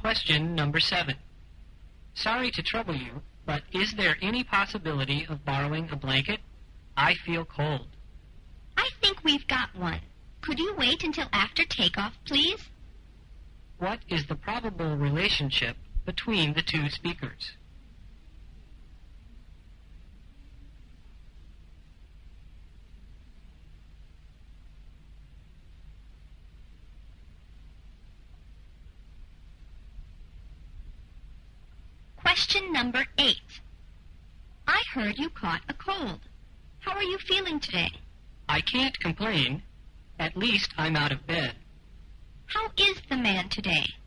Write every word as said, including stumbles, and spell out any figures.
Question number seven. Sorry to trouble you, but is there any possibility of borrowing a blanket? I feel cold. I think we've got one. Could you wait until after takeoff, please? What is the probable relationship between the two speakers? Question number eight. I heard you caught a cold. How are you feeling today? I can't complain. At least I'm out of bed. How is the man today?